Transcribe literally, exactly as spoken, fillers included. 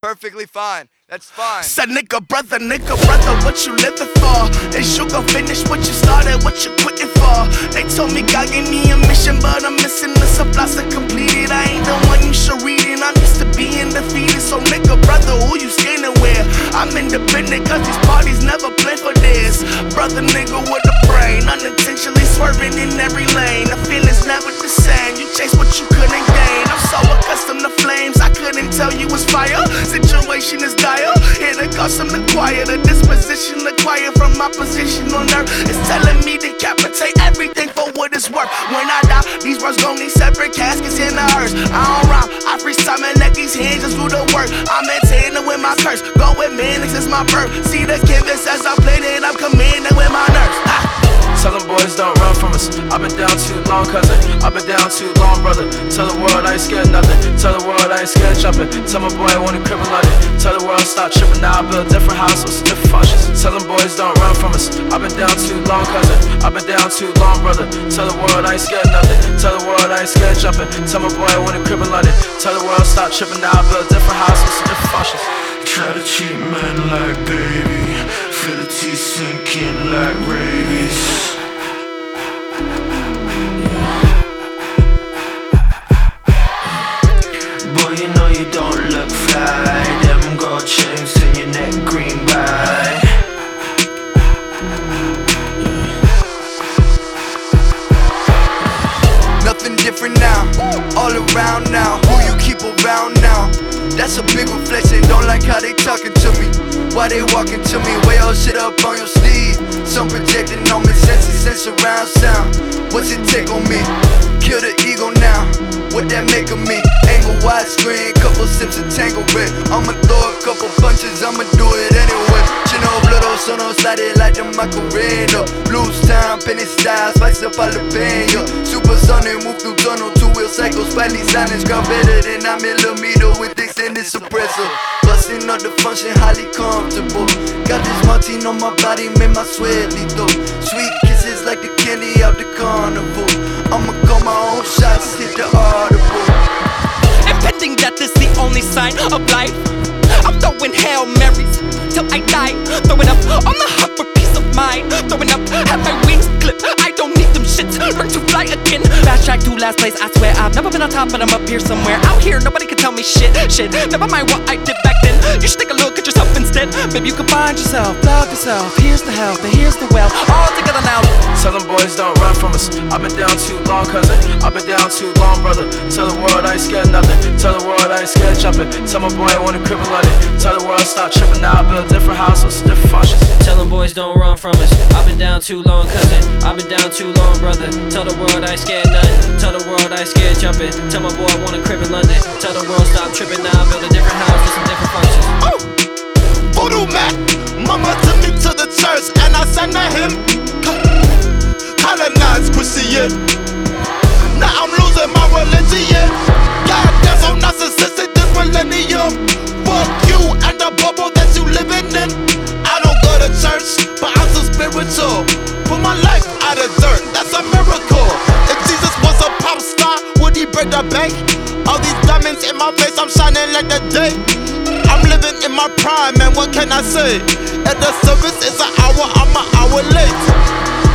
perfectly fine. That's fine. Said nigga brother, nigga brother, what you living for? Is you gon' finish what you started, what you quitting for? They told me God gave me a mission, but I'm missing the supplies to complete it. I ain't the one you should read it, I'm used to being defeated. So nigga brother, who you standing with? I'm independent cause these parties never play for this. Brother nigga with a brain, unintentionally swerving in every lane. The feeling's never the same, you chase what you couldn't gain. I'm so accustomed to flames, I couldn't tell you it's fire. Situation is dire. Here to custom acquire the disposition acquired from my position on earth. It's telling me to decapitate everything for what it's worth. When I die, these words gon' need separate caskets in the hearse. I don't rhyme, I freestyle and let these hands just do the work. I'm maintaining with my curse, go with minutes, it's my birth. See the canvas as I play it, I'm commanding with my nerves. Ah. Tell them boys don't run from us. I've been down too long, cousin. I've been down too long, brother. Tell the world I ain't scared nothing. Tell the world I ain't scared jumping. Tell my boy I want a crib in London. Tell the world stop tripping. Now I build different houses, different functions. Tell them boys don't run from us. I've been down too long, cousin. I've been down too long, brother. Tell the world I ain't scared nothing. Tell the world I ain't scared jumping. Tell my boy I want a crib in London. Tell the world stop tripping. Now I build different houses, different functions. Try to cheat men like baby. Feel the teeth sinking like rabies. Boy, you know you don't look fly. Them gold chains in your neck, green by. Nothing different now, all around now. Who you keep around now? That's a big reflection, don't like how they talking to me. Why they walking to me, way all shit up on your sleeve. Some projecting on me, senses and surround sound. What's it take on me? Kill the ego now, what that make of me? Angle widescreen, couple sips of tangle red. I'ma throw a couple punches, I'ma do it anyway. Chino blood, sono slide like the Macarena. Blues time, penny style, spice up jalapeno. Supersonic, move through tunnel, two wheel cycles. Slightly silence, ground better than a millimeter with extended suppressor. Busting up the function, highly comfortable. Got this Martine on my body, made my sweat lethal. Sweet kisses like the candy out the carnival. I'ma call my own shots, hit the audible. Impending death is the only sign of life. I'm throwing Hail Marys till I die. Throwing up on the hop for peace of mind. Throwing up, have my wings clipped. I don't need them shits, learn to fly again. Fast track to last place, I swear I've never been on top, but I'm up here somewhere. Out here, nobody can tell me shit, shit. Never mind what I did back then. You should take a look at yourself instead. Maybe you can find yourself, love yourself. Here's the health and here's the wealth, all together now. Tell them boys don't run from us. I've been down too long, cousin. I've been down too long, brother. Tell the world I ain't scared nothing. Tell the world I ain't scared jumping. Tell my boy I want a crib in London. Tell the world stop tripping. Now I build different houses, different functions. Tell them boys don't run from us. I've been down too long, cousin. I've been down too long, brother. Tell the world I ain't scared nothing. Tell the world I ain't scared jumping. Tell my boy I want a crib in London. Tell the world stop tripping. Now I build a different house with some different functions. Oh, voodoo man, mama took me to the church and I sang to him. Colonized Christian. Now I'm losing my religion. God, that's so narcissistic this millennium. Fuck you and the bubble that you living in. I don't go to church, but I'm so spiritual. Put my life out of dirt, that's a miracle. If Jesus was a pop star, would he break the bank? All these diamonds in my face, I'm shining like the day. I'm living in my prime, man, what can I say? If the service is an hour, I'm an hour late.